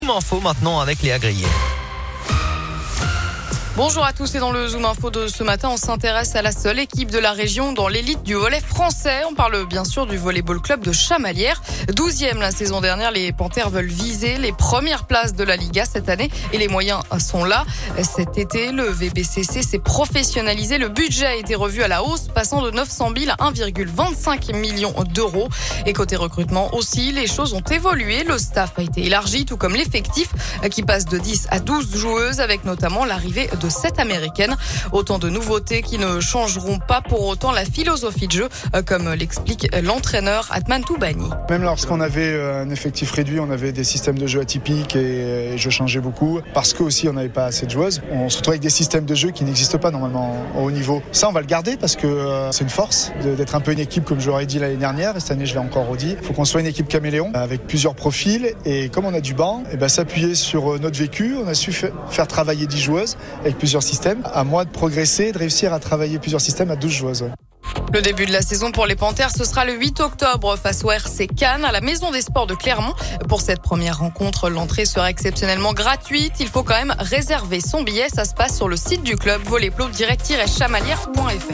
Zoom Info maintenant avec Léa Grillet. Bonjour à tous et dans le Zoom Info de ce matin, on s'intéresse à la seule équipe de la région dans l'élite du volley français. On parle bien sûr du Volleyball Club de Chamalières. 12e la saison dernière, les Panthères veulent viser les premières places de la Liga cette année et les moyens sont là. Cet été, le VBCC s'est professionnalisé. Le budget a été revu à la hausse, passant de 900 000 à 1,25 million d'euros. Et côté recrutement aussi, les choses ont évolué. Le staff a été élargi, tout comme l'effectif qui passe de 10 à 12 joueuses avec notamment l'arrivée de 7 américaines. Autant de nouveautés qui ne changeront pas pour autant la philosophie de jeu, comme l'explique l'entraîneur Atman Toubani. Même lorsqu'on avait un effectif réduit, on avait des systèmes de jeu atypiques et je changeais beaucoup parce que aussi on n'avait pas assez de joueuses. On se retrouve avec des systèmes de jeu qui n'existent pas normalement au haut niveau. Ça, on va le garder parce que c'est une force d'être un peu une équipe, comme je l'aurais dit l'année dernière, et cette année je l'ai encore redit. Il faut qu'on soit une équipe caméléon avec plusieurs profils, et comme on a du banc, s'appuyer sur notre vécu. On a su faire travailler 10 joueuses avec plusieurs systèmes. À moi de progresser et de réussir à travailler plusieurs systèmes à 12 joueuses. Le début de la saison pour les Panthères, ce sera le 8 octobre face au RC Cannes à la Maison des Sports de Clermont. Pour cette première rencontre, l'entrée sera exceptionnellement gratuite. Il faut quand même réserver son billet. Ça se passe sur le site du club volleyplo-chamalières.fr.